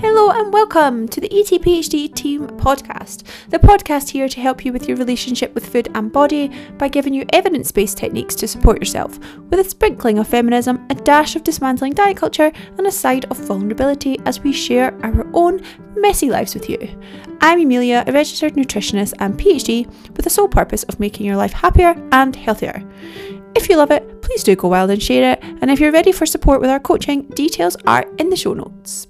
Hello and welcome to the ETPHD Team Podcast, the podcast here to help you with your relationship with food and body by giving you evidence-based techniques to support yourself, with a sprinkling of feminism, a dash of dismantling diet culture, and a side of vulnerability as we share our own messy lives with you. I'm Amelia, a registered nutritionist and PhD with the sole purpose of making your life happier and healthier. If you love it, please do go wild and share it, and if you're ready for support with our coaching, details are in the show notes.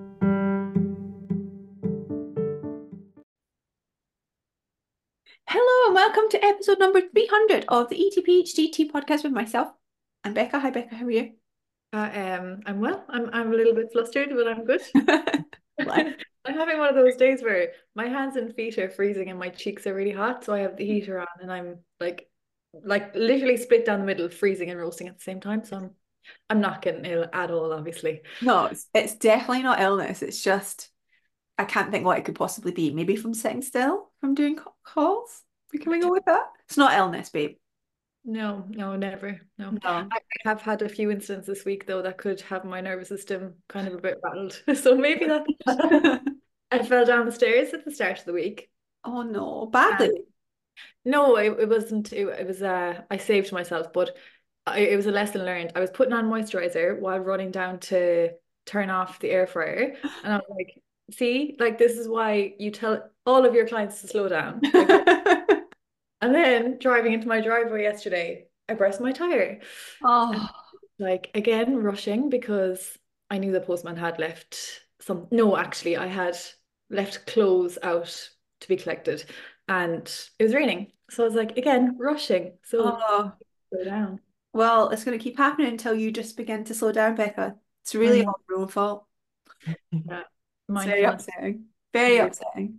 Hello and welcome to episode number 300 of the ETPHD Tea Podcast with myself and Becca. Hi Becca, how are you? I'm well. I'm a little bit flustered, but I'm good. I'm having one of those days where my hands and feet are freezing and my cheeks are really hot, so I have the heater on and I'm like literally split down the middle, freezing and roasting at the same time. So I'm not getting ill at all, obviously. No, it's definitely not illness. It's just, I can't think what it could possibly be. Maybe from sitting still, from doing calls. Can we go with that? It's not illness, babe. No, never. No. No. I have had a few incidents this week though that could have my nervous system kind of a bit rattled. So maybe that I fell down the stairs at the start of the week. Oh no, badly. No, it wasn't. It was I saved myself, but it was a lesson learned. I was putting on moisturizer while running down to turn off the air fryer, and I was like, "See, like this is why you tell all of your clients to slow down." And then driving into my driveway yesterday, I burst my tire. And Oh, like again, rushing because I knew the postman had left some. No, actually, I had left clothes out to be collected, and it was raining. So I was like, again, rushing. So oh. slow down. Well, it's going to keep happening until you just begin to slow down, Becca. It's I really know. all your own fault. Yeah. It's very Mindfulness. upsetting. Very upsetting.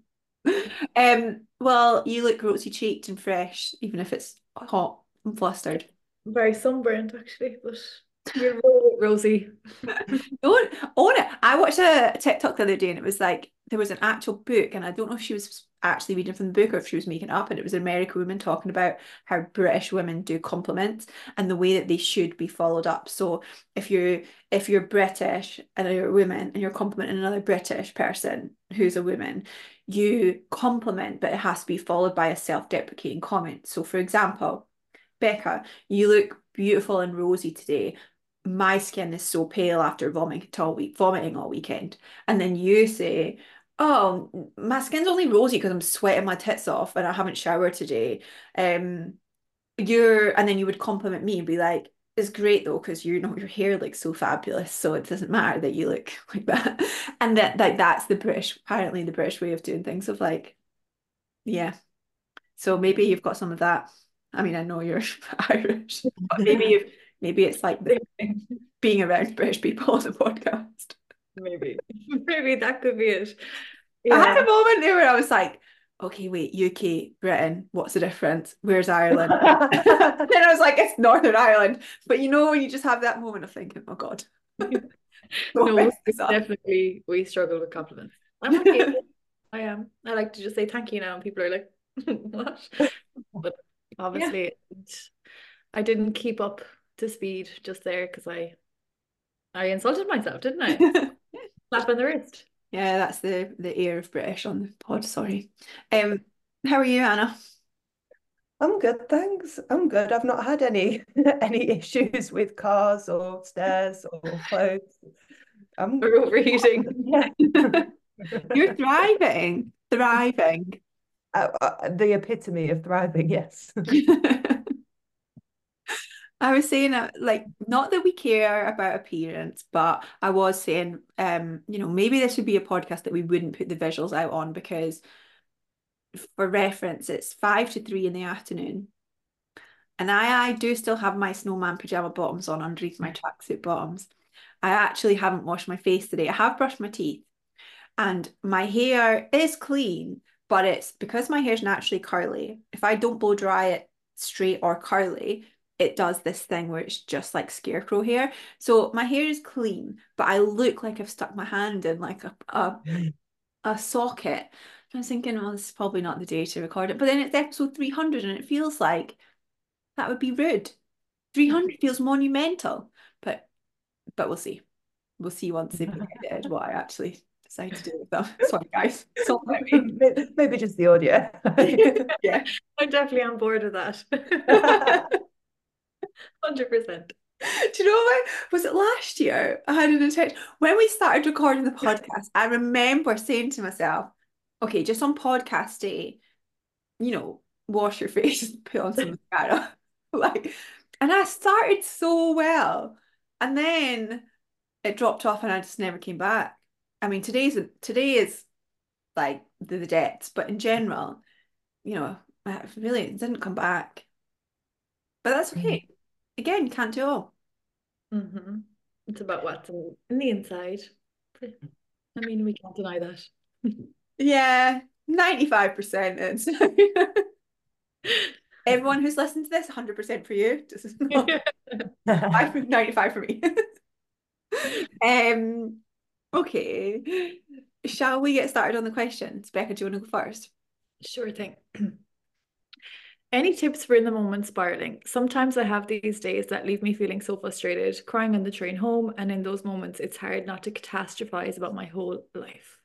Well, you look rosy cheeked and fresh, even if it's hot and flustered. Very sunburned, actually, but you're really rosy. Don't own it. I watched a TikTok the other day and it was like there was an actual book, and I don't know if she was actually reading from the book or if she was making it up, and it was an American woman talking about how British women do compliments and the way that they should be followed up. So if you're British and you're a woman and you're complimenting another British person who's a woman, you compliment, but it has to be followed by a self-deprecating comment. So for example, Becca, you look beautiful and rosy today. My skin is so pale after vomiting all weekend. And then you say, oh, my skin's only rosy because I'm sweating my tits off and I haven't showered today. And then you would compliment me and be like, it's great though, because your hair looks so fabulous, so it doesn't matter that you look like that. And that like that's apparently the British way of doing things, of like, yeah. So maybe you've got some of that. I mean, I know you're Irish, but maybe it's like being around British people on the podcast. Maybe. Maybe that could be it. I had a Yeah. moment there where I was like, okay, wait, UK, Britain, what's the difference? Where's Ireland? Then I was like, it's Northern Ireland. But when you just have that moment of thinking, oh God, don't No, mess this up. definitely we struggle with compliments. I'm okay with it. I am. I like to just say thank you now, and people are like, what? But Yeah. obviously, I didn't keep up to speed just there because I insulted myself, didn't I? Slap on the wrist. Yeah, that's the air of British on the pod, sorry. Um, how are you, Anna? I'm good, thanks. I'm good. I've not had any any issues with cars or stairs or clothes. I'm Or overheating. yeah. You're thriving. Thriving. The epitome of thriving, yes. I was saying like not that we care about appearance, but I was saying maybe this would be a podcast that we wouldn't put the visuals out on because for reference it's 5 to 3 in the afternoon. And I do still have my snowman pajama bottoms on underneath my tracksuit bottoms. I actually haven't washed my face today. I have brushed my teeth and my hair is clean, but it's because my hair's naturally curly. If I don't blow dry it straight or curly, it does this thing where it's just like scarecrow hair. So my hair is clean, but I look like I've stuck my hand in like a socket. I was thinking, oh, this is probably not the day to record it. But then it's episode 300 and it feels like that would be rude. 300 feels monumental, but we'll see. We'll see once they've edited what I actually decided to do it with them. Sorry, guys. Sorry about me. Maybe just the audio. Yeah. I'm definitely on board with that. 100%. Do you know what? Was it last year? I had an attention. When we started recording the podcast, I remember saying to myself, okay, just on podcast day, wash your face and put on some mascara. Like, and I started so well. And then it dropped off and I just never came back. I mean, today is like the depths, but in general, really it didn't come back. But that's okay. Again, you can't do all. Mm-hmm. It's about what's in the inside. I mean, we can't deny that. Yeah, 95% it's everyone who's listened to this, 100% for you. This is not 95 for me. Okay. Shall we get started on the questions? Becca, do you want to go first? Sure thing. Any tips for in the moment spiraling? Sometimes I have these days that leave me feeling so frustrated, crying on the train home, and in those moments, it's hard not to catastrophize about my whole life.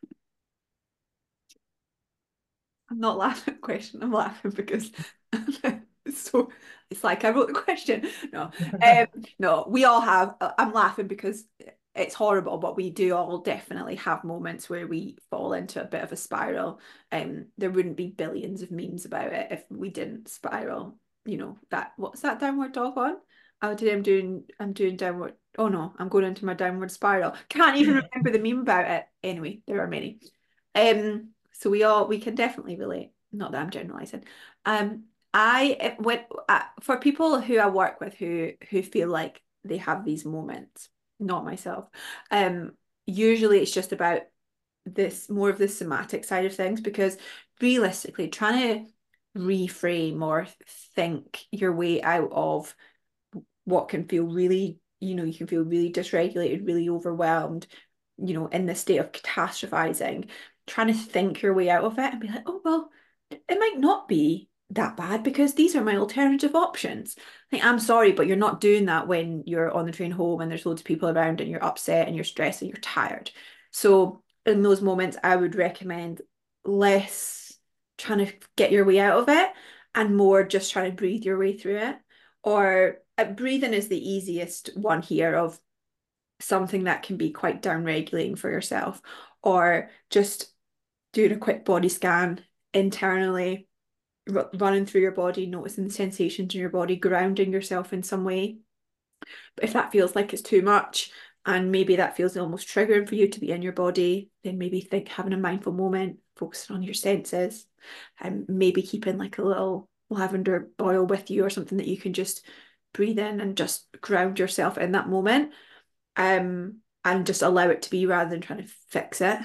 I'm not laughing at the question. I'm laughing because so it's like I wrote the question. No, no, we all have. I'm laughing because it's horrible, but we do all definitely have moments where we fall into a bit of a spiral. There wouldn't be billions of memes about it if we didn't spiral. That what's that downward dog on? Oh, today I'm doing downward. Oh no, I'm going into my downward spiral. Can't even remember the meme about it. Anyway, there are many. So we can definitely relate. Not that I'm generalizing. I when for people who I work with who feel like they have these moments, not myself. Usually it's just about this more of the somatic side of things because realistically, trying to reframe or think your way out of what can feel really, you can feel really dysregulated, really overwhelmed, in this state of catastrophizing, trying to think your way out of it and be like, oh, well, it might not be that bad because these are my alternative options. Like, I'm sorry, but you're not doing that when you're on the train home and there's loads of people around and you're upset and you're stressed and you're tired. So in those moments, I would recommend less trying to get your way out of it and more just trying to breathe your way through it. Or breathing is the easiest one here of something that can be quite down regulating for yourself, or just doing a quick body scan internally, running through your body, noticing the sensations in your body, grounding yourself in some way. But if that feels like it's too much, and maybe that feels almost triggering for you to be in your body, then maybe think having a mindful moment, focusing on your senses, and maybe keeping like a little lavender oil with you or something that you can just breathe in and just ground yourself in that moment. And just allow it to be rather than trying to fix it.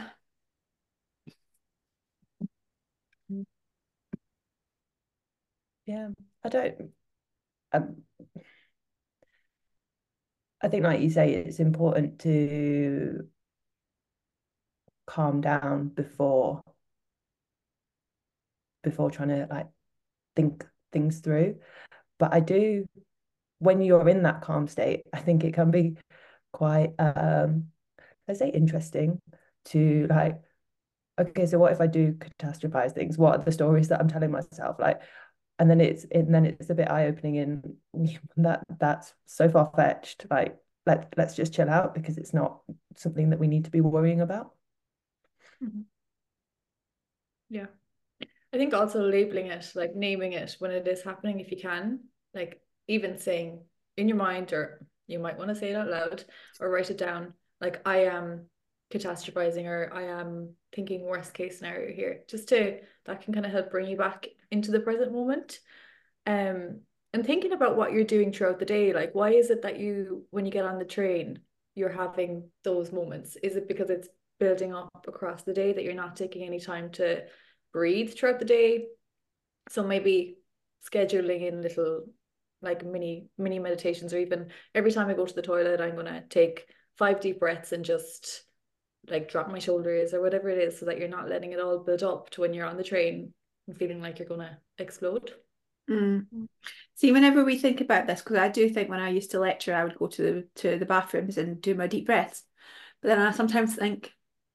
Yeah, I don't. Um, I think, like you say, it's important to calm down before trying to like think things through. But I do, when you're in that calm state, I think it can be quite, let's say, interesting to like, okay, so what if I do catastrophize things? What are the stories that I'm telling myself? Like, and then it's a bit eye-opening in that's so far-fetched. Like, let's just chill out because it's not something that we need to be worrying about. Mm-hmm. Yeah. I think also labeling it, like naming it when it is happening, if you can, like even saying in your mind, or you might want to say it out loud or write it down, like I am catastrophizing or I am thinking worst case scenario here, that can kind of help bring you back into the present moment. And thinking about what you're doing throughout the day, like why is it that when you get on the train, you're having those moments? Is it because it's building up across the day that you're not taking any time to breathe throughout the day? So maybe scheduling in little like mini meditations, or even every time I go to the toilet, I'm gonna take 5 deep breaths and just like drop my shoulders or whatever it is, so that you're not letting it all build up to when you're on the train and feeling like you're gonna explode. See, whenever we think about this, because I do think when I used to lecture, I would go to the bathrooms and do my deep breaths. But then I sometimes think,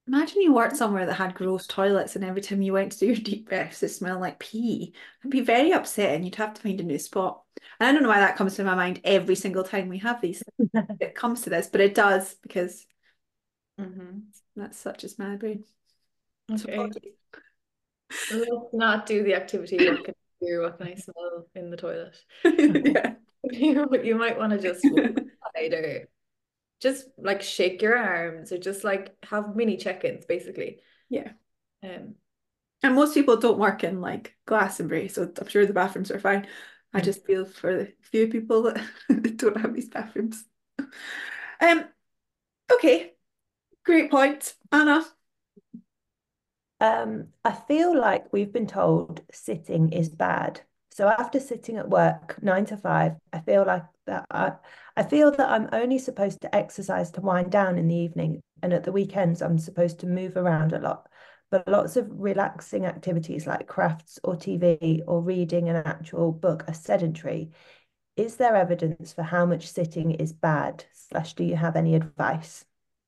Imagine you worked somewhere that had gross toilets and every time you went to do your deep breaths, it smelled like pee. It'd be very upsetting. You'd have to find a new spot. And I don't know why that comes to my mind every single time we have these. It comes to this, but it does because that's such a my brain. So Okay. apologies. Let's not do the activity. What can I hear? What can I smell in the toilet? Yeah. You might want to just walk outside or just like shake your arms or just like have mini check-ins basically. Yeah. Um, And most people don't work in like Glastonbury, so I'm sure the bathrooms are fine. I just feel for the few people that don't have these bathrooms. Okay, great point. Anna. I feel like we've been told sitting is bad. So after sitting at work 9 to 5, I feel like I feel that I'm only supposed to exercise to wind down in the evening, and at the weekends I'm supposed to move around a lot. But lots of relaxing activities like crafts or TV or reading an actual book are sedentary. Is there evidence for how much sitting is bad? Slash, do you have any advice?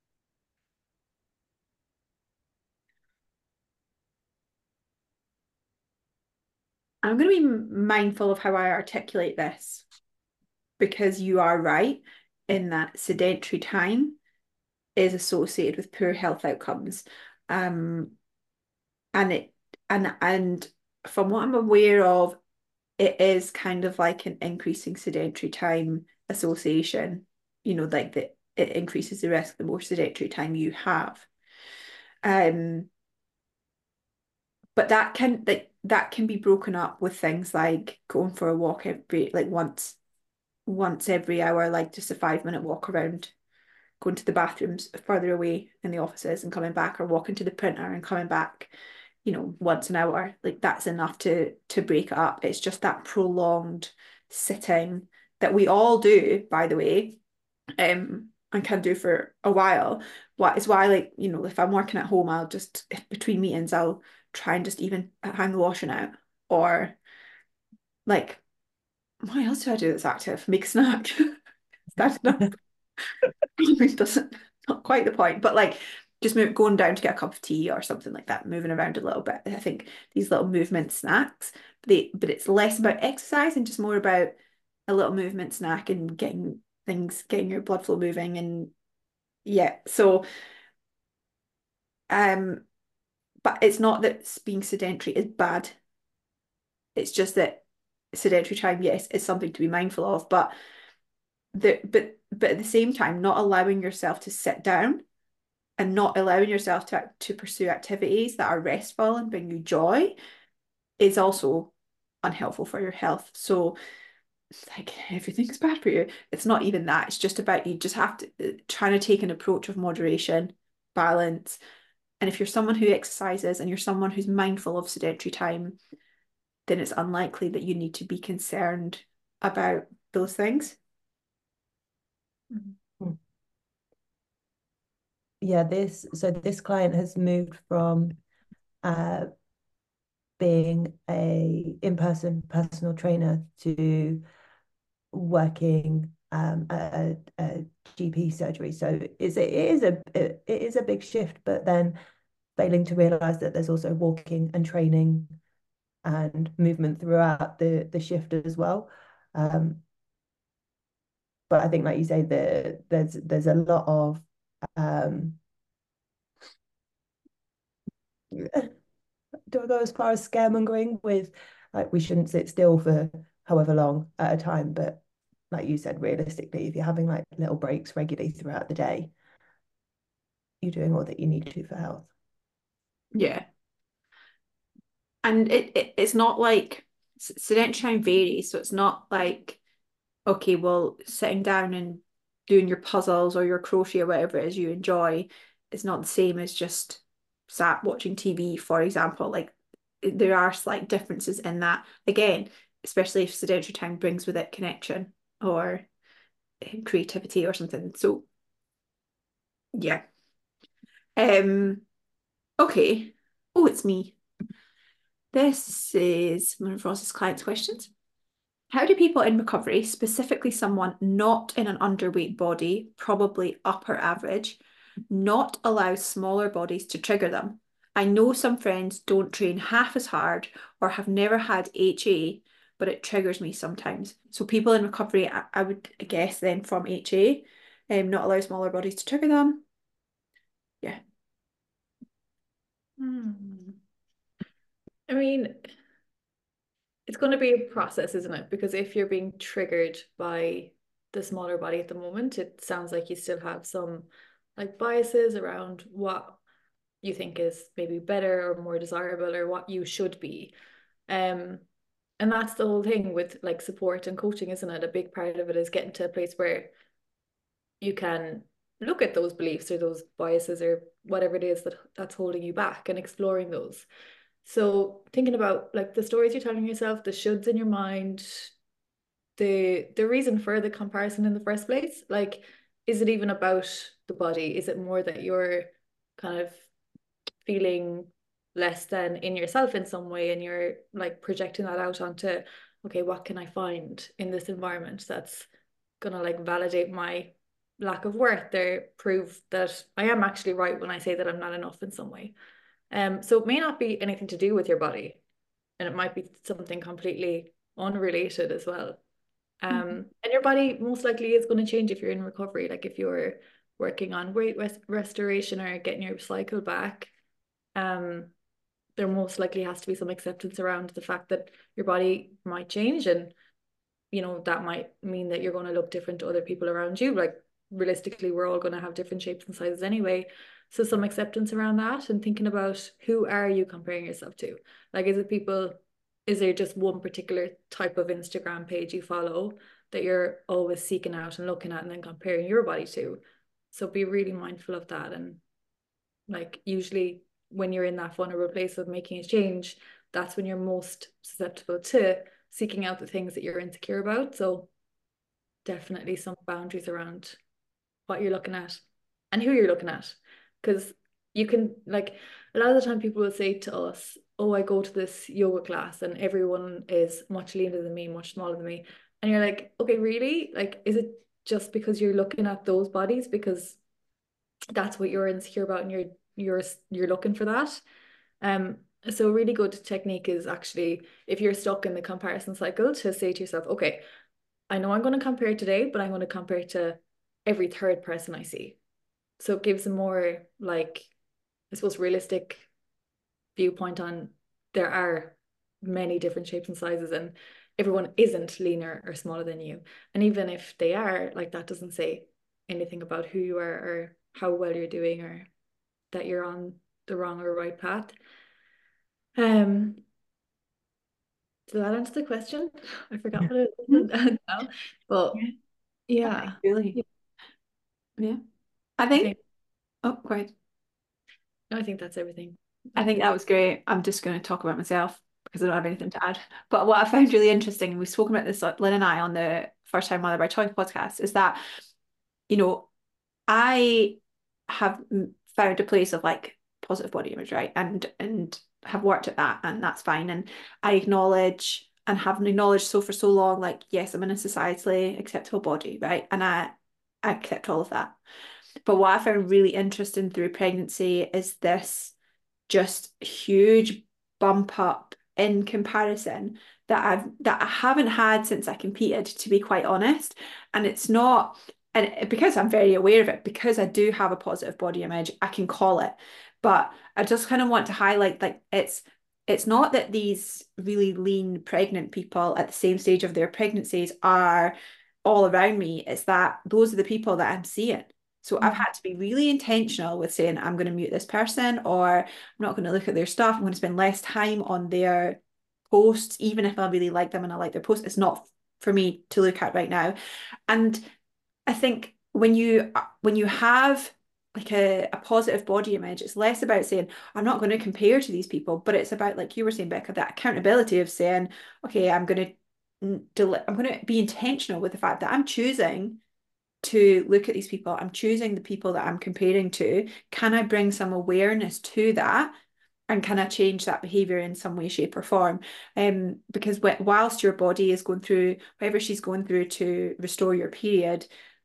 I'm going to be mindful of how I articulate this because you are right in that sedentary time is associated with poor health outcomes. Um, and it and from what I'm aware of, it is kind of like an increasing sedentary time association, like that it increases the risk the more sedentary time you have. Um, but that can be broken up with things like going for a walk every like once every hour, like just a 5 minute walk around, going to the bathrooms further away in the offices and coming back, or walking to the printer and coming back, once an hour. Like that's enough to break it up. It's just that prolonged sitting that we all do, by the way, and can do for a while. What is why, like, if I'm working at home, I'll just between meetings, I'll try and just even hang the washing out, or like, what else do I do that's active? Make a snack. Standing up. Doesn't not quite the point, but like just going down to get a cup of tea or something like that, moving around a little bit. I think these little movement snacks, but it's less about exercise and just more about a little movement snack and getting your blood flow moving, and yeah. So um, but it's not that being sedentary is bad. It's just that sedentary time, yes, is something to be mindful of, but at the same time, not allowing yourself to sit down and not allowing yourself to pursue activities that are restful and bring you joy is also unhelpful for your health. So it's like everything's bad for you. It's not even that. It's just about you just have to trying to take an approach of moderation, balance. And if you're someone who exercises and you're someone who's mindful of sedentary time, then it's unlikely that you need to be concerned about those things. Yeah, this client has moved from uh, being a in-person personal trainer to working at a GP surgery. So it is a big shift, but then failing to realize that there's also walking and training and movement throughout the shift as well. But I think, like you say, there's a lot of do I go as far as scaremongering with like we shouldn't sit still for however long at a time, but like you said, realistically, if you're having like little breaks regularly throughout the day, you're doing all that you need to for health. Yeah. And it's not like sedentary time varies. So it's not like, okay, well, sitting down and doing your puzzles or your crochet or whatever it is you enjoy is not the same as just sat watching TV, for example. Like there are slight differences in that. Again, especially if sedentary time brings with it connection or creativity or something. So yeah. Um, okay. Oh, it's me. This is one of Ross's clients' questions. How do people in recovery, specifically someone not in an underweight body, probably upper average, not allow smaller bodies to trigger them. I know some friends don't train half as hard or have never had HA, but it triggers me sometimes. So people in recovery, I would guess then from HA, not allow smaller bodies to trigger them. Yeah. I mean, it's going to be a process, isn't it? Because if you're being triggered by the smaller body at the moment, it sounds like you still have some like biases around what you think is maybe better or more desirable or what you should be. Um, and that's the whole thing with like support and coaching, isn't it? A big part of it is getting to a place where you can look at those beliefs or those biases or whatever it is that's holding you back and exploring those. So thinking about like the stories you're telling yourself, the shoulds in your mind, the reason for the comparison in the first place, like is it even about the body? Is it more that you're kind of feeling less than in yourself in some way and you're like projecting that out onto, okay, what can I find in this environment that's gonna like validate my lack of worth or prove that I am actually right when I say that I'm not enough in some way. So it may not be anything to do with your body, and it might be something completely unrelated as well. And your body most likely is going to change if you're in recovery. Like if you're working on weight restoration or getting your cycle back, um, there most likely has to be some acceptance around the fact that your body might change, and that might mean that you're going to look different to other people around you. Like realistically, we're all going to have different shapes and sizes anyway. So some acceptance around that and thinking about who are you comparing yourself to? Like, is there just one particular type of Instagram page you follow that you're always seeking out and looking at and then comparing your body to? So be really mindful of that. And like usually when you're in that vulnerable place of making a change, that's when you're most susceptible to seeking out the things that you're insecure about. So definitely some boundaries around what you're looking at and who you're looking at. Because you can, like, a lot of the time people will say to us, oh, I go to this yoga class and everyone is much leaner than me, much smaller than me. And you're like, okay, really? Like, is it just because you're looking at those bodies because that's what you're insecure about and you're looking for that? So a really good technique is actually if you're stuck in the comparison cycle to say to yourself, okay, I know I'm going to compare today, but I'm going to compare to every third person I see. So it gives a more like, I suppose, realistic viewpoint on there are many different shapes and sizes and everyone isn't leaner or smaller than you. And even if they are, like that doesn't say anything about who you are or how well you're doing or that you're on the wrong or right path. Did that answer the question? I forgot what it was now. But yeah. Really? Yeah. I think, oh, great. No, I think that's everything. I think that was great. I'm just going to talk about myself because I don't have anything to add. But what I found really interesting, and we've spoken about this, Lynn and I, on the First Time Mother by Choice podcast, is that, I have found a place of like positive body image, right? And have worked at that, and that's fine. And I acknowledge and have acknowledged so for so long, like, yes, I'm in a societally acceptable body, right? And I accept all of that. But what I found really interesting through pregnancy is this just huge bump up in comparison that I haven't had since I competed, to be quite honest. And it's not, and because I'm very aware of it, because I do have a positive body image, I can call it. But I just kind of want to highlight, like, it's not that these really lean pregnant people at the same stage of their pregnancies are all around me. It's that those are the people that I'm seeing. So I've had to be really intentional with saying, I'm going to mute this person, or I'm not going to look at their stuff. I'm going to spend less time on their posts, even if I really like them and I like their posts. It's not for me to look at right now. And I think when you have like a positive body image, it's less about saying, I'm not going to compare to these people, but it's about, like you were saying, Becca, that accountability of saying, okay, I'm going to be intentional with the fact that I'm choosing to look at these people. I'm choosing the people that I'm comparing to. Can I bring some awareness to that? And can I change that behavior in some way, shape, or form? Because whilst your body is going through whatever she's going through to restore your period,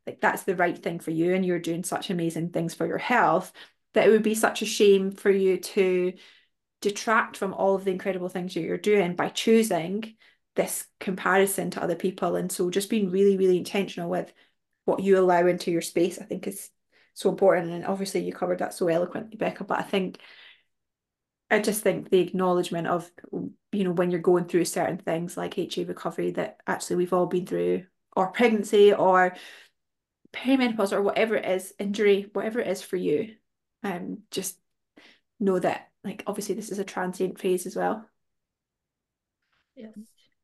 like that's the right thing for you and you're doing such amazing things for your health, that it would be such a shame for you to detract from all of the incredible things that you're doing by choosing this comparison to other people. And so just being really, really intentional with what you allow into your space, I think is so important. And obviously you covered that so eloquently, Becca, but I just think the acknowledgement of, when you're going through certain things like HA recovery that actually we've all been through, or pregnancy or perimenopause or whatever it is, injury, whatever it is for you, just know that, like, obviously this is a transient phase as well. Yes.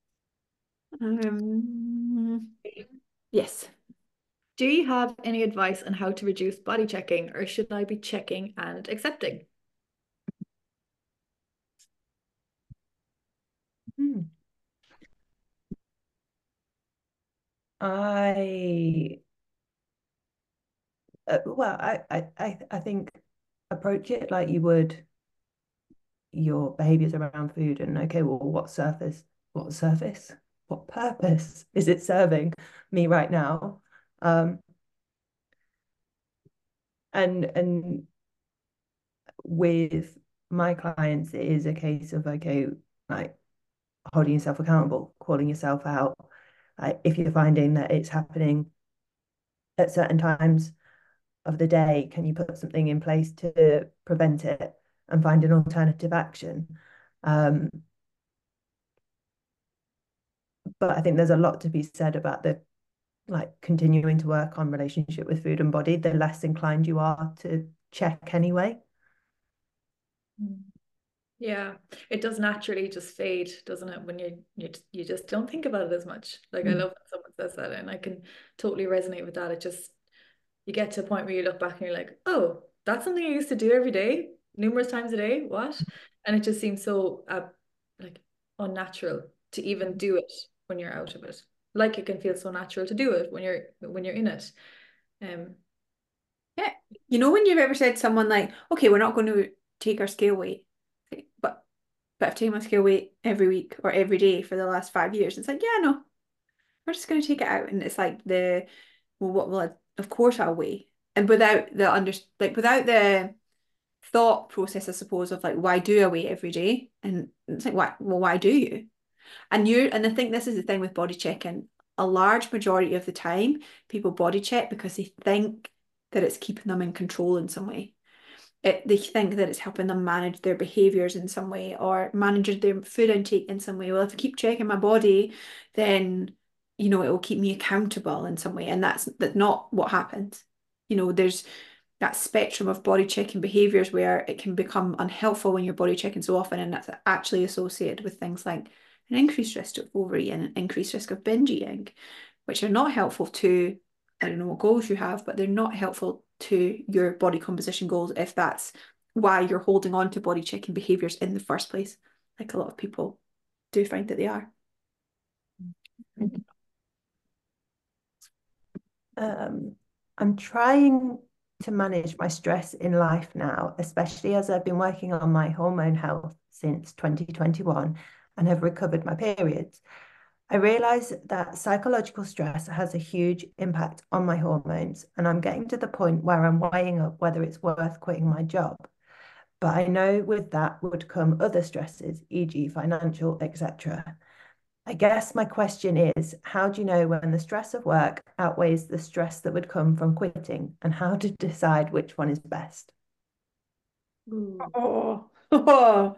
Yes. Do you have any advice on how to reduce body checking, or should I be checking and accepting? I well, I think approach it like you would your behaviors around food, and okay, well, what purpose is it serving me right now? And with my clients, it is a case of, okay, like holding yourself accountable, calling yourself out. Like if you're finding that it's happening at certain times of the day, can you put something in place to prevent it and find an alternative action? But I think there's a lot to be said about the like continuing to work on relationship with food and body, the less inclined you are to check anyway. Yeah, it does naturally just fade, doesn't it? When you just don't think about it as much. Like I love when someone says that, and I can totally resonate with that. It just you get to a point where you look back and you're like, oh, that's something I used to do every day, numerous times a day. What? And it just seems so like unnatural to even do it when you're out of it. Like it can feel so natural to do it when you're in it. Yeah. When you've ever said to someone like, okay, we're not going to take our scale weight, okay, but I've taken my scale weight every week or every day for the last 5 years. It's like, yeah, no, we're just going to take it out. And it's like well, what will of course I'll weigh. And without without the thought process, I suppose, of like, why do I weigh every day? And it's like, why do you? And I think this is the thing with body checking. A large majority of the time, people body check because they think that it's keeping them in control in some way. They think that it's helping them manage their behaviors in some way or manage their food intake in some way. Well, if I keep checking my body, then it will keep me accountable in some way. And that's not what happens. There's that spectrum of body checking behaviors where it can become unhelpful when you're body checking so often, and that's actually associated with things like an increased risk of overeating, an increased risk of binge eating, which are not helpful to, I don't know what goals you have, but they're not helpful to your body composition goals if that's why you're holding on to body checking behaviors in the first place, like a lot of people do find that they are. I'm trying to manage my stress in life now, especially as I've been working on my hormone health since 2021 and have recovered my periods. I realize that psychological stress has a huge impact on my hormones, and I'm getting to the point where I'm weighing up whether it's worth quitting my job. But I know with that would come other stresses, e.g., financial, etc. I guess my question is, how do you know when the stress of work outweighs the stress that would come from quitting, and how to decide which one is best? Oh, oh.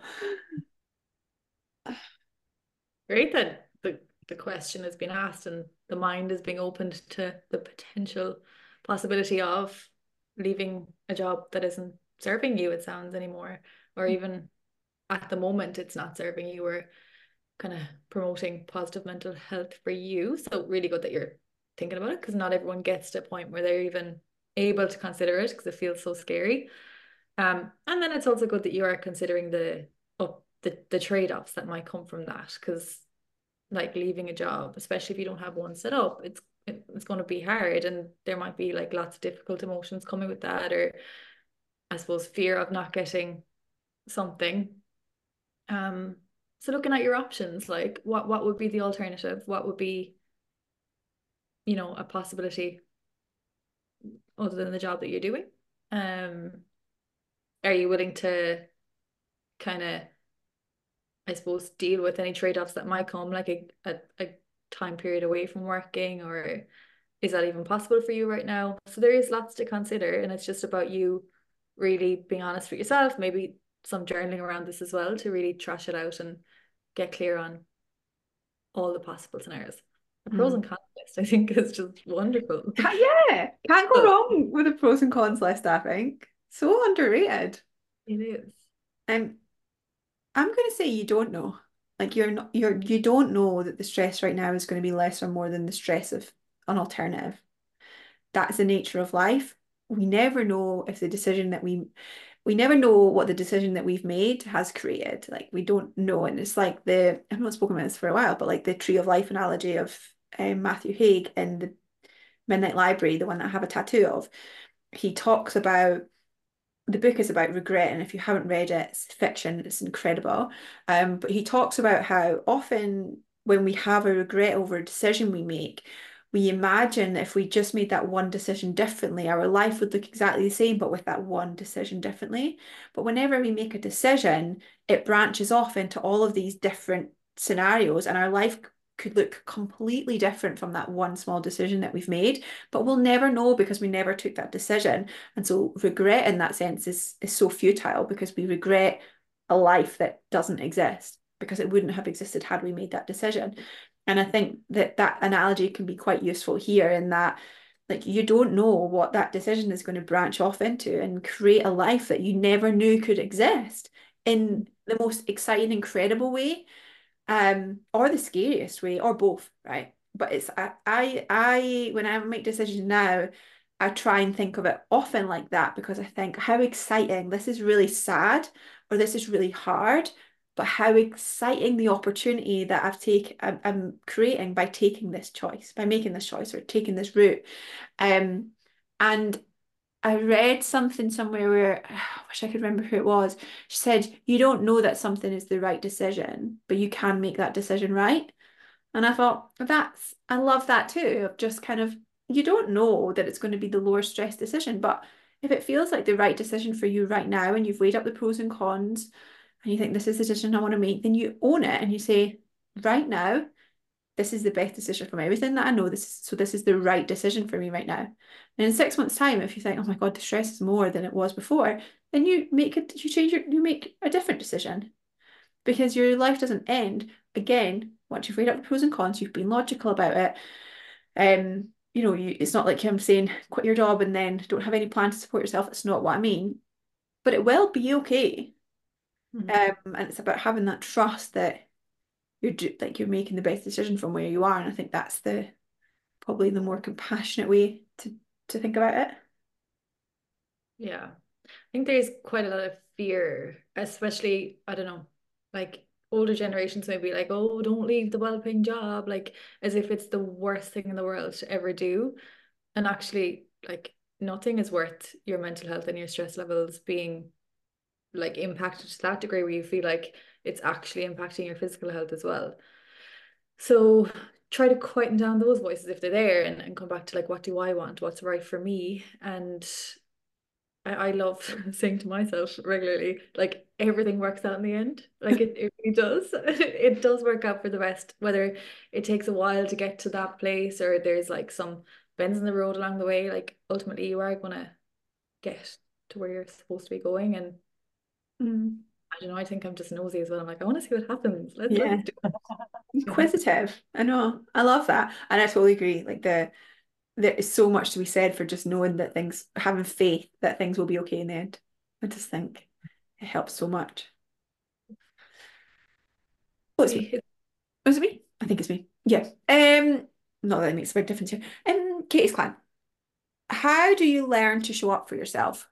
Great that the question has been asked and the mind is being opened to the potential possibility of leaving a job that isn't serving you, it sounds, anymore, or even at the moment it's not serving you, or kind of promoting positive mental health for you. So really good that you're thinking about it, because not everyone gets to a point where they're even able to consider it because it feels so scary. And then it's also good that you are considering the trade-offs that might come from that, because like leaving a job, especially if you don't have one set up, it's going to be hard, and there might be like lots of difficult emotions coming with that, or I suppose fear of not getting something. So looking at your options, like what would be the alternative? What would be, a possibility other than the job that you're doing? Are you willing to kind of, I suppose, deal with any trade-offs that might come, like a time period away from working, or is that even possible for you right now? So there is lots to consider, and it's just about you really being honest with yourself, maybe some journaling around this as well to really trash it out and get clear on all the possible scenarios. The pros and cons list, I think, is just wonderful. Yeah, can't go wrong with a pros and cons list, I think. So underrated. It is. I'm going to say you don't know. Like you don't know that the stress right now is going to be less or more than the stress of an alternative. That's the nature of life. We never know if the decision that we never know what the decision that we've made has created. Like we don't know. And it's like I've not spoken about this for a while, but like the tree of life analogy of Matthew Haig in the Midnight Library, the one that I have a tattoo of. He talks about the book is about regret, and if you haven't read it, it's fiction, it's incredible. But he talks about how often when we have a regret over a decision we make, we imagine that if we just made that one decision differently, our life would look exactly the same, but with that one decision differently. But whenever we make a decision, it branches off into all of these different scenarios, and our life could look completely different from that one small decision that we've made, but we'll never know because we never took that decision. And so regret in that sense is so futile because we regret a life that doesn't exist because it wouldn't have existed had we made that decision. And I think that that analogy can be quite useful here in that like you don't know what that decision is going to branch off into and create a life that you never knew could exist in the most exciting, incredible way, or the scariest way, or both, right? But it's I when I make decisions now, I try and think of it often like that because I think how exciting, this is really sad or this is really hard, but how exciting the opportunity that I'm creating by taking this choice, by making this choice or taking this route. And I read something somewhere where I wish I could remember who it was. She said, you don't know that something is the right decision, but you can make that decision right. And I thought, I love that too, of just kind of, you don't know that it's going to be the lower stress decision, but if it feels like the right decision for you right now and you've weighed up the pros and cons and you think this is the decision I want to make, then you own it and you say, right now, this is the best decision from everything that I know. This is the right decision for me right now. And in 6 months' time, if you think, oh my God, the stress is more than it was before, then you make you make a different decision because your life doesn't end. Again, once you've weighed up the pros and cons, you've been logical about it. It's not like him saying quit your job and then don't have any plan to support yourself. That's not what I mean. But it will be okay. And it's about having that trust that you're making the best decision from where you are, and I think that's probably the more compassionate way to think about it. Yeah. I think there's quite a lot of fear, especially, I don't know, like older generations may be like, oh, don't leave the well-paying job, like as if it's the worst thing in the world to ever do. And actually, like nothing is worth your mental health and your stress levels being like impacted to that degree where you feel like it's actually impacting your physical health as well. So try to quieten down those voices if they're there and come back to like, what do I want? What's right for me? And I love saying to myself regularly, like everything works out in the end. Like it really does. It does work out for the best, whether it takes a while to get to that place or there's like some bends in the road along the way. Like ultimately you are gonna get to where you're supposed to be going. And I don't know, I think I'm just nosy as well. I'm like, I want to see what happens. Let's Yeah. do it. Inquisitive. I know. I love that. And I totally agree. Like there is so much to be said for just knowing that having faith that things will be okay in the end. I just think it helps so much. Oh, it's me. Oh, is it me? I think it's me. Yeah. Not that it makes a big difference here. Katie's Clan. How do you learn to show up for yourself?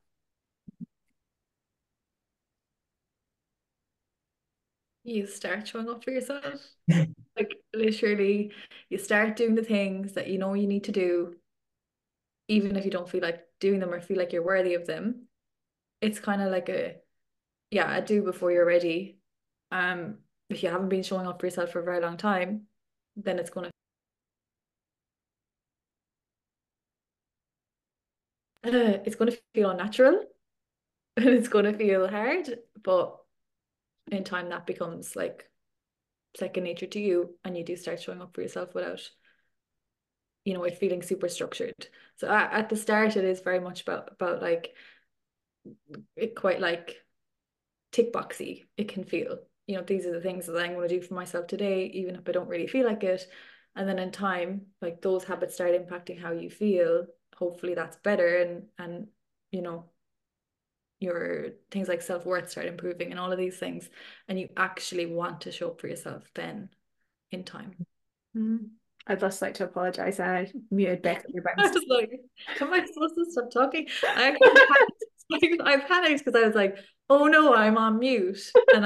You start showing up for yourself. Like literally, you start doing the things that you know you need to do, even if you don't feel like doing them or feel like you're worthy of them. It's kind of like a do before you're ready. If you haven't been showing up for yourself for a very long time, then it's gonna It's going to feel unnatural and it's going to feel hard, but in time that becomes like second nature to you, and you do start showing up for yourself without, it feeling super structured. So at the start, it is very much about like it quite like tick boxy. It can feel, these are the things that I'm going to do for myself today, even if I don't really feel like it. And then in time, like those habits start impacting how you feel. Hopefully that's better, and you know your things like self-worth start improving and all of these things, and you actually want to show up for yourself then in time. I'd just like to apologize. I muted Becca by I was mistake. like, am I supposed to stop talking? I actually panicked. I panicked because I was like, oh no, I'm on mute. And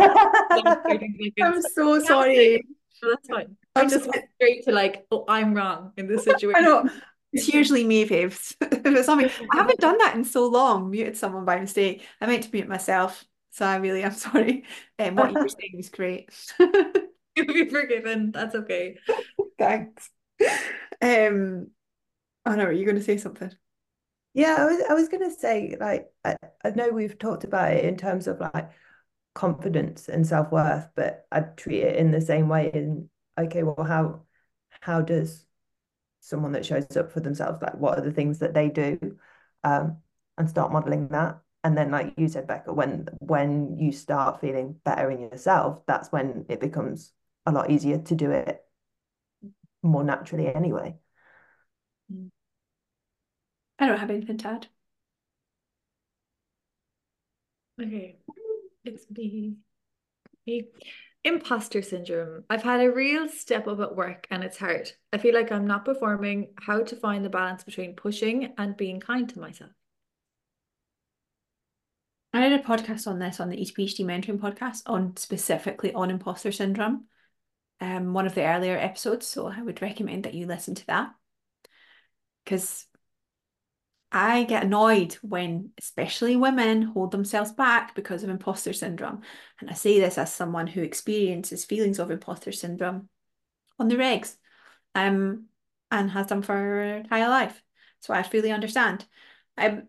I'm so can't say sorry. it. So that's fine. I I'm just sorry. went straight to like, oh, I'm wrong in this I situation. know. It's usually me, babes. If it's something, I haven't done that in so long, muted someone by mistake. I meant to mute myself, so I really am sorry. And what you were saying was great. You'll be forgiven. That's okay. Thanks. I know, are you going to say something? Yeah, I was gonna say, like, I know we've talked about it in terms of like confidence and self-worth, but I treat it in the same way in, okay, well, how does someone that shows up for themselves, like what are the things that they do? Um, and start modeling that. And then like you said, Becca, when you start feeling better in yourself, that's when it becomes a lot easier to do it more naturally anyway. I don't have anything to add. Okay, it's me. Me. Imposter syndrome. I've had a real step up at work and it's hard. I feel like I'm not performing. How to find the balance between pushing and being kind to myself. I did a podcast on this on the ETPHD mentoring podcast on specifically on imposter syndrome, one of the earlier episodes. So I would recommend that you listen to that because I get annoyed when, especially women, hold themselves back because of imposter syndrome. And I say this as someone who experiences feelings of imposter syndrome on the regs, um, and has done for her entire life. So I fully understand. Um,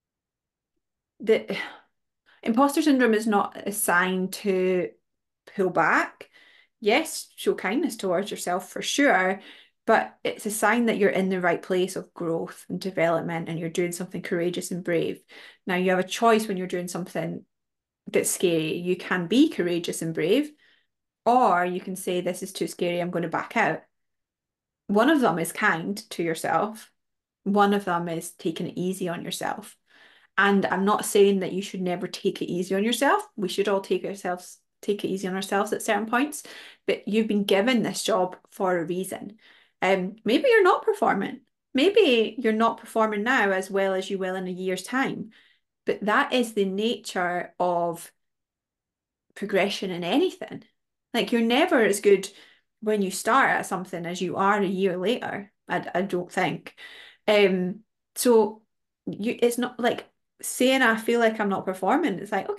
the imposter syndrome is not a sign to pull back. Yes, show kindness towards yourself for sure, but it's a sign that you're in the right place of growth and development and you're doing something courageous and brave. Now, you have a choice when you're doing something that's scary. You can be courageous and brave, or you can say, this is too scary, I'm going to back out. One of them is kind to yourself, one of them is taking it easy on yourself. And I'm not saying that you should never take it easy on yourself. We should all take it easy on ourselves at certain points. But you've been given this job for a reason. Maybe you're not performing. Maybe you're not performing now as well as you will in a year's time. But that is the nature of progression in anything. Like you're never as good when you start at something as you are a year later. I don't think. Um, so it's not like saying I feel like I'm not performing. It's like,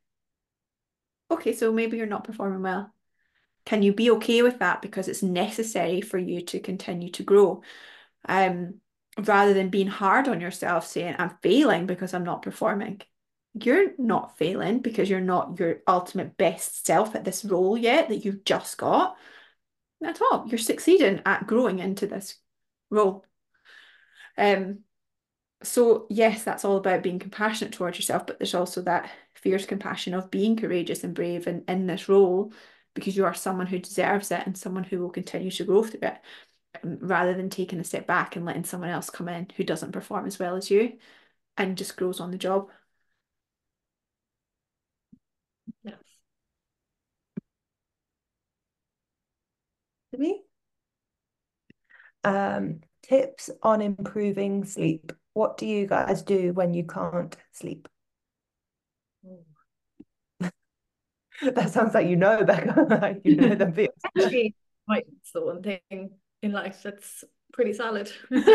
okay, so maybe you're not performing well. Can you be okay with that because it's necessary for you to continue to grow? Um, Rather than being hard on yourself, saying I'm failing because I'm not performing. You're not failing because you're not your ultimate best self at this role yet that you've just got. At all. You're succeeding at growing into this role. Um, so yes, that's all about being compassionate towards yourself, but there's also that fierce compassion of being courageous and brave and in this role because you are someone who deserves it and someone who will continue to grow through it, rather than taking a step back and letting someone else come in who doesn't perform as well as you and just grows on the job. Yes. To me, tips on improving sleep. What do you guys do when you can't sleep? That sounds like you know, Becca. Like you know them feels. Actually, it's the one thing in life that's pretty solid.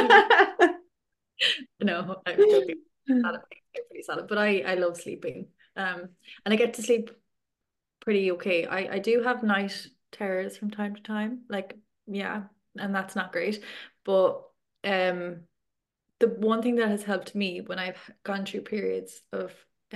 No, I'm joking. Solid, pretty solid, but I love sleeping. And I get to sleep pretty okay. I do have night terrors from time to time, like yeah, and that's not great. But the one thing that has helped me when I've gone through periods of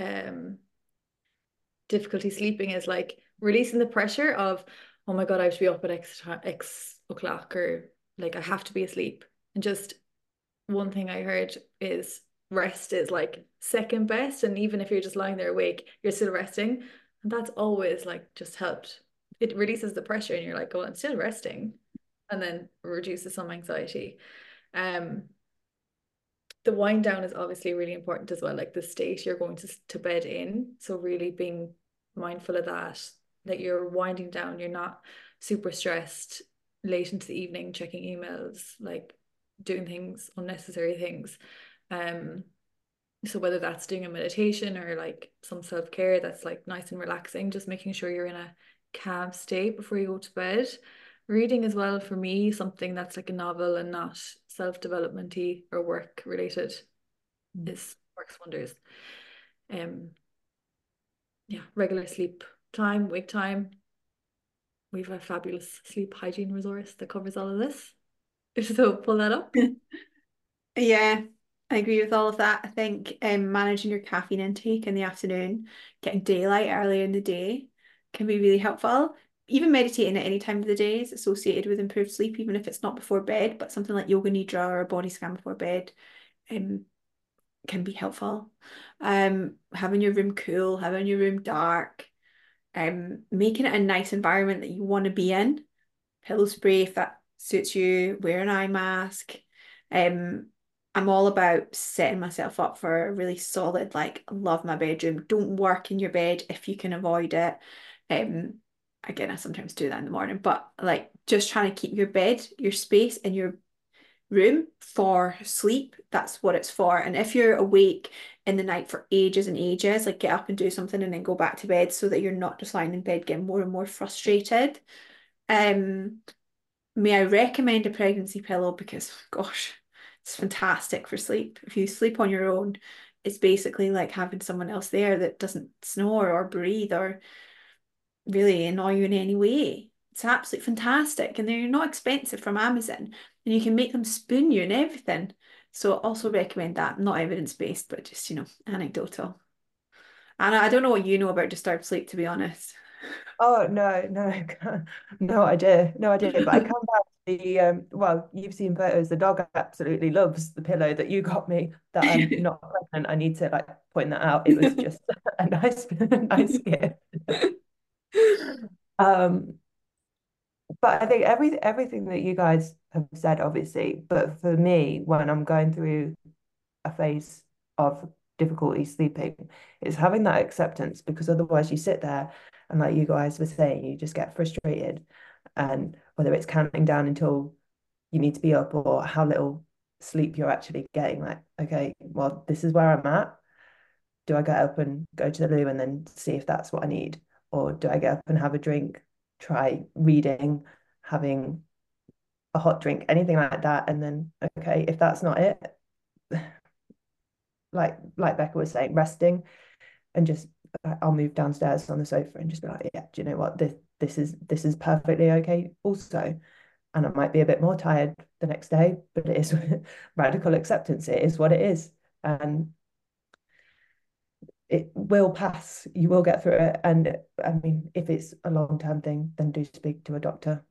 difficulty sleeping is like releasing the pressure of, oh my God, I have to be up at X o'clock, or like I have to be asleep. And just one thing I heard is rest is like second best. And even if you're just lying there awake, you're still resting. And that's always like just helped. It releases the pressure and you're like, oh, I'm still resting. And then reduces some anxiety. Um, the wind down is obviously really important as well, like the state you're going to bed in. So really being mindful of that, that you're winding down, you're not super stressed late into the evening, checking emails, like doing things, unnecessary things. So whether that's doing a meditation or like some self-care that's like nice and relaxing, just making sure you're in a calm state before you go to bed. Reading as well, for me, something that's like a novel and not self-developmenty or work related is works wonders. Yeah, regular sleep time, wake time. We have a fabulous sleep hygiene resource that covers all of this. So pull that up. Yeah, I agree with all of that. I think managing your caffeine intake in the afternoon, getting daylight earlier in the day can be really helpful. Even meditating at any time of the day is associated with improved sleep, even if it's not before bed, but something like yoga nidra or a body scan before bed um, can be helpful. Having your room cool, having your room dark, making it a nice environment that you want to be in. Pillow spray if that suits you, wear an eye mask. Um, I'm all about setting myself up for a really solid, like, love my bedroom. Don't work in your bed if you can avoid it. Um, Again, I sometimes do that in the morning, but like just trying to keep your bed, your space in your room for sleep. That's what it's for. And if you're awake in the night for ages and ages, like get up and do something and then go back to bed so that you're not just lying in bed getting more and more frustrated. Um, May I recommend a pregnancy pillow because, gosh, it's fantastic for sleep. If you sleep on your own, it's basically like having someone else there that doesn't snore or breathe or really annoy you in any way. It's absolutely fantastic. And they're not expensive from Amazon. And you can make them spoon you and everything. So I also recommend that. Not evidence-based, but just, anecdotal. And I don't know what you know about disturbed sleep, to be honest. Oh no, no, no idea, no idea. But I come back to the well, you've seen photos. The dog absolutely loves the pillow that you got me. That I'm not pregnant. I need to like point that out. It was just a nice, nice gift. Um, but I think everything that you guys have said, obviously, but for me, when I'm going through a phase of difficulty sleeping, is having that acceptance, because otherwise you sit there and like you guys were saying, you just get frustrated. And whether it's counting down until you need to be up or how little sleep you're actually getting, like, okay, well, this is where I'm at. Do I get up and go to the loo and then see if that's what I need? Or do I get up and have a drink, try reading, having a hot drink, anything like that? And then, okay, if that's not it, like Becca was saying, resting and just I'll move downstairs on the sofa and just be like, yeah, do you know what? This is perfectly okay also. And I might be a bit more tired the next day, but it is radical acceptance. It is what it is. And it will pass. You will get through it. And I mean, if it's a long-term thing, then do speak to a doctor.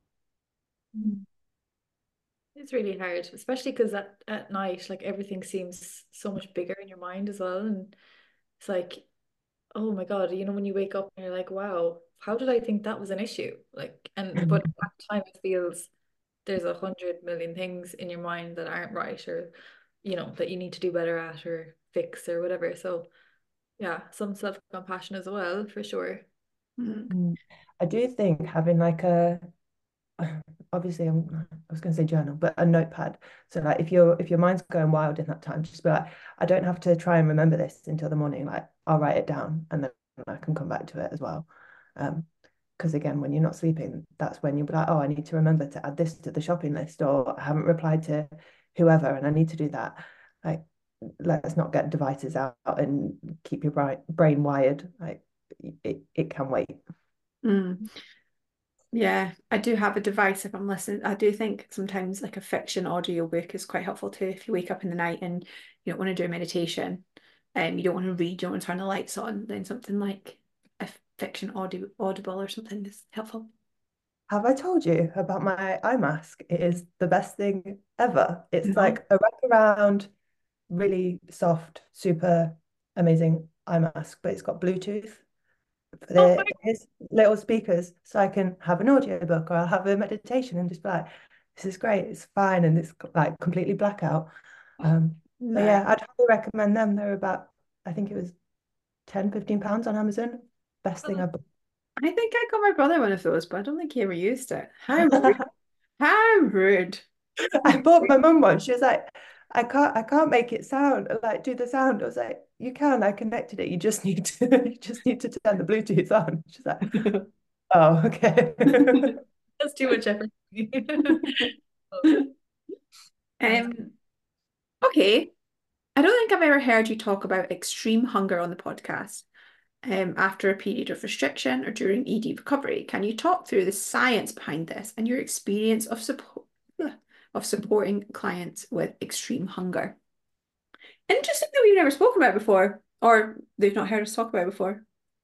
It's really hard, especially because at night, like everything seems so much bigger in your mind as well. And it's like, oh my God, when you wake up and you're like, wow, how did I think that was an issue? Like, but at the time it feels there's 100 million things in your mind that aren't right, or, that you need to do better at or fix or whatever. So yeah, some self-compassion as well, for sure. Mm. I do think having like obviously I was going to say journal, but a notepad. So like if your mind's going wild in that time, just be like, I don't have to try and remember this until the morning. Like I'll write it down and then I can come back to it as well. Because again, when you're not sleeping, that's when you'll be like, oh, I need to remember to add this to the shopping list, or I haven't replied to whoever and I need to do that. Like, let's not get devices out and keep your brain wired. Like it can wait. Mm. Yeah, I do have a device if I'm listening. I do think sometimes like a fiction audio book is quite helpful too. If you wake up in the night and you don't want to do a meditation, you don't want to read, you don't want to turn the lights on, then something like a fiction audible or something is helpful. Have I told you about my eye mask? It is the best thing ever. It's No. like a wraparound, really soft, super amazing eye mask, but it's got Bluetooth for Oh my, his little speakers, so I can have an audiobook or I'll have a meditation and just be like, this is great, it's fine, and it's like completely blackout. But No. yeah, I'd highly recommend them. They're about, I think it was 10, £15 on Amazon. Best thing I've I think I got my brother one of those, but I don't think he ever used it. How rude. bought. How rude. I bought my mum one. She was like, I can't make it sound like do the sound. I was like, you can, I connected it. You just need to you just need to turn the Bluetooth on. She's like, oh, okay. that's too much effort. Um, okay. I don't think I've ever heard you talk about extreme hunger on the podcast. After a period of restriction or during ED recovery. Can you talk through the science behind this and your experience of supporting clients with extreme hunger? Interesting that we've never spoken about before, or they've not heard us talk about before.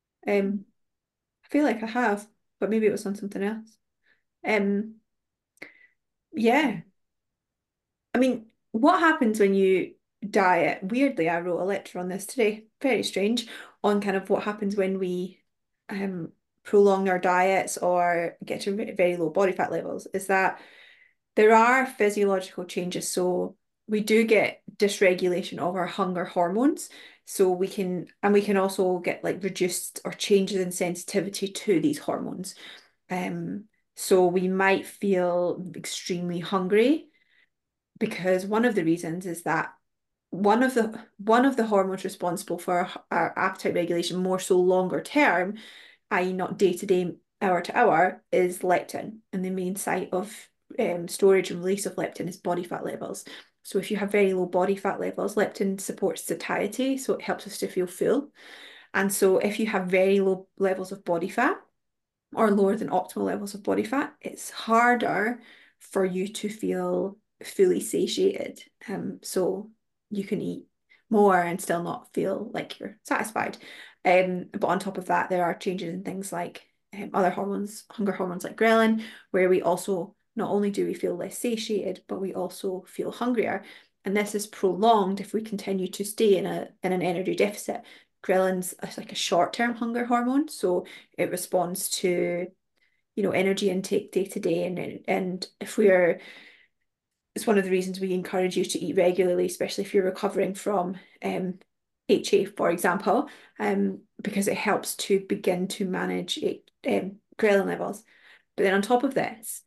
I feel like I have, but maybe it was on something else. Um, yeah. I mean, what happens when you diet? Weirdly, I wrote a lecture on this today. Very strange, on kind of what happens when we um prolong our diets or get to very low body fat levels. Is that there are physiological changes. So we do get dysregulation of our hunger hormones. So we can also get like reduced or changes in sensitivity to these hormones. Um, so we might feel extremely hungry because one of the reasons is that one of the hormones responsible for our appetite regulation more so longer term, i.e. not day to day, hour to hour, is leptin. And the main site of storage and release of leptin is body fat levels. So if you have very low body fat levels, leptin supports satiety, so it helps us to feel full. And so if you have very low levels of body fat, or lower than optimal levels of body fat, it's harder for you to feel fully satiated. So you can eat more and still not feel like you're satisfied. But on top of that, there are changes in things like other hormones, hunger hormones like ghrelin, where we also not only do we feel less satiated, but we also feel hungrier. And this is prolonged if we continue to stay in an energy deficit. Ghrelin's like a short-term hunger hormone, so it responds to, energy intake day to day. And if we're, it's one of the reasons we encourage you to eat regularly, especially if you're recovering from HA, for example, because it helps to begin to manage ghrelin levels. But then on top of this,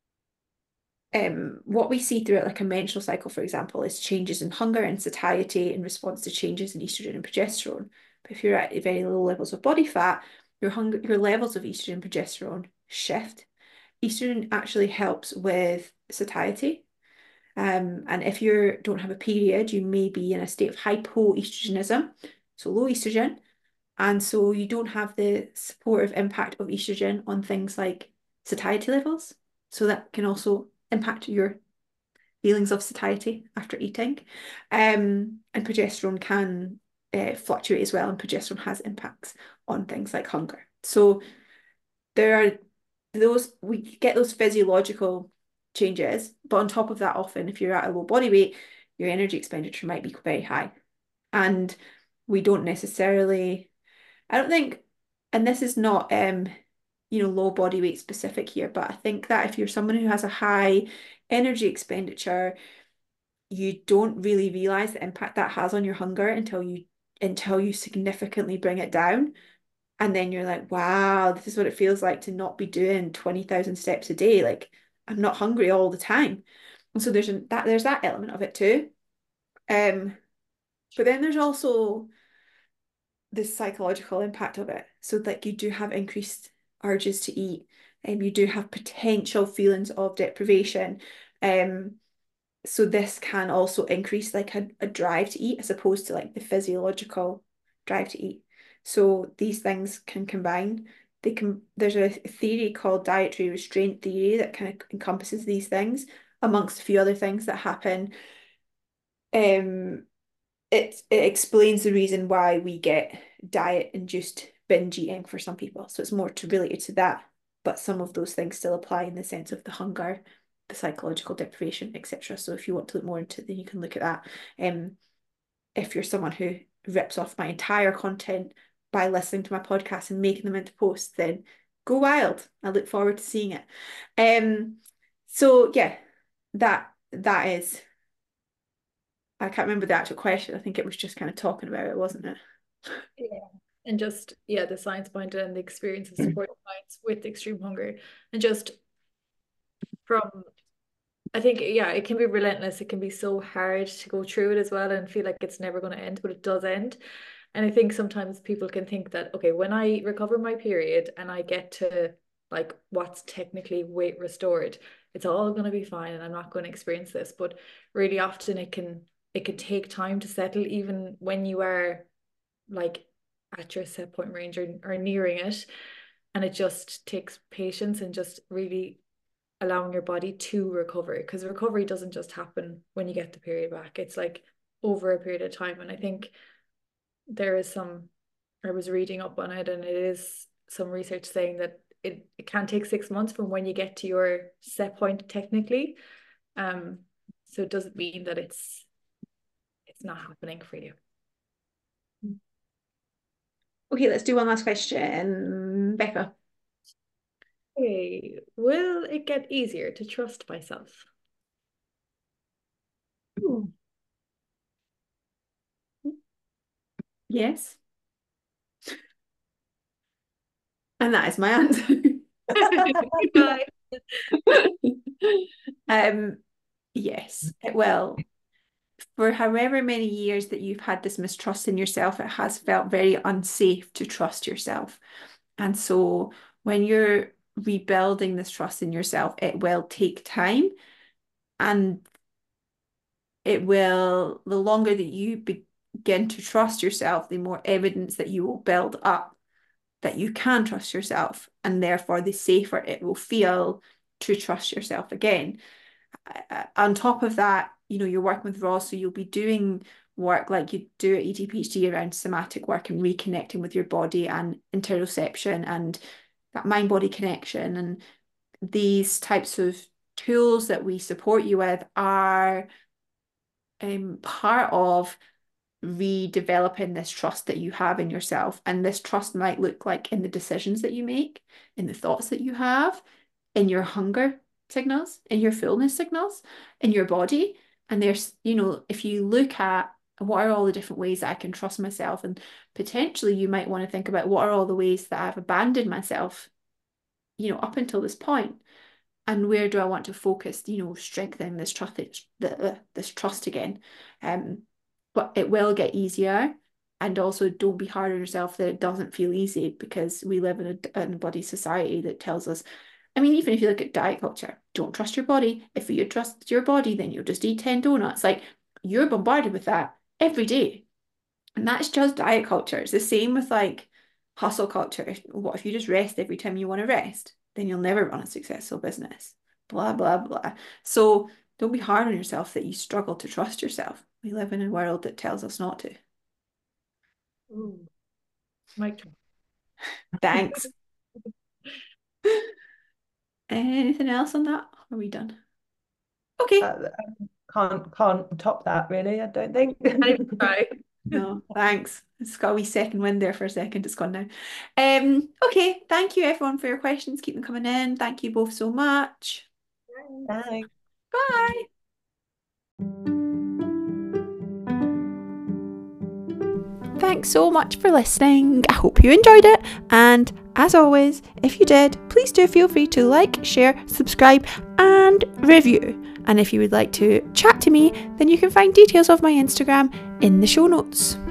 what we see throughout like a menstrual cycle, for example, is changes in hunger and satiety in response to changes in estrogen and progesterone. But if you're at very low levels of body fat, your levels of estrogen and progesterone shift. Estrogen actually helps with satiety. And if you don't have a period, you may be in a state of hypoestrogenism, so low estrogen. And so you don't have the supportive impact of estrogen on things like satiety levels. So that can also impact your feelings of satiety after eating. And progesterone can fluctuate as well, and progesterone has impacts on things like hunger. So there are we get those physiological changes, but on top of that, often if you're at a low body weight, your energy expenditure might be very high. And we don't necessarily, I don't think, and this is not low body weight specific here, but I think that if you're someone who has a high energy expenditure, you don't really realize the impact that has on your hunger until you significantly bring it down. And then you're like, wow, this is what it feels like to not be doing 20,000 steps a day. Like I'm not hungry all the time. And so there's that element of it too. Um, but then there's also the psychological impact of it. So like you do have increased urges to eat, and you do have potential feelings of deprivation. Um, so this can also increase like a drive to eat as opposed to like the physiological drive to eat. So these things can combine there's a theory called dietary restraint theory that kind of encompasses these things, amongst a few other things that happen. It explains the reason why we get diet-induced binge eating for some people. So it's more related to that, but some of those things still apply in the sense of the hunger, the psychological deprivation, etc. So if you want to look more into it, then you can look at that. If you're someone who rips off my entire content by listening to my podcast and making them into posts, then go wild. I look forward to seeing it. So yeah, that is. I can't remember the actual question. I think it was just kind of talking about it, wasn't it? Yeah. And just, the science behind it and the experience of supporting clients with extreme hunger. And just I think, it can be relentless. It can be so hard to go through it as well and feel like it's never going to end, but it does end. And I think sometimes people can think that, okay, when I recover my period and I get to like what's technically weight restored, it's all going to be fine and I'm not going to experience this. But really often it can take time to settle, even when you are like at your set point range or nearing it. And it just takes patience and just really allowing your body to recover, because recovery doesn't just happen when you get the period back. It's like over a period of time. And I think I was reading up on it, and it is some research saying that it can take 6 months from when you get to your set point technically. So it doesn't mean that it's not happening for you. Okay, let's do one last question. Becca. Okay, will it get easier to trust myself? Ooh. Yes. And that is my answer. Yes, it will. For however many years that you've had this mistrust in yourself, it has felt very unsafe to trust yourself. And so when you're rebuilding this trust in yourself, it will take time. And the longer that you begin to trust yourself, the more evidence that you will build up that you can trust yourself. And therefore, the safer it will feel to trust yourself again. On top of that, you're working with Ross, so you'll be doing work like you do at EDPHD around somatic work and reconnecting with your body and interoception and that mind-body connection. And these types of tools that we support you with are part of redeveloping this trust that you have in yourself. And this trust might look like in the decisions that you make, in the thoughts that you have, in your hunger signals, in your fullness signals, in your body. And there's, if you look at what are all the different ways that I can trust myself, and potentially you might want to think about what are all the ways that I've abandoned myself, up until this point, and where do I want to focus, strengthening this trust again. But it will get easier. And also don't be hard on yourself that it doesn't feel easy, because we live in a body society that tells us, even if you look at diet culture, don't trust your body. If you trust your body, then you'll just eat 10 donuts. Like, you're bombarded with that every day. And that's just diet culture. It's the same with like hustle culture. What if you just rest every time you want to rest? Then you'll never run a successful business. Blah, blah, blah. So don't be hard on yourself that you struggle to trust yourself. We live in a world that tells us not to. Ooh, mic drop. Thanks. Anything else on that? Are we done? Okay. Can't top that, really, I don't think. No, thanks. It's got a wee second wind there for a second. It's gone now. Okay, thank you everyone for your questions. Keep them coming in. Thank you both so much. Thanks. Bye. Thanks so much for listening. I hope you enjoyed it. And as always, if you did, please do feel free to like, share, subscribe, and review. And if you would like to chat to me, then you can find details of my Instagram in the show notes.